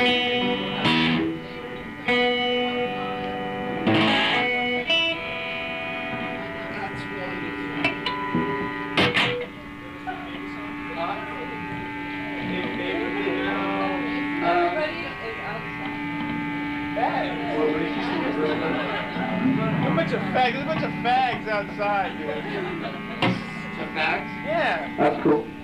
There's a bunch of fags outside, dude. The fags? Yeah. That's cool.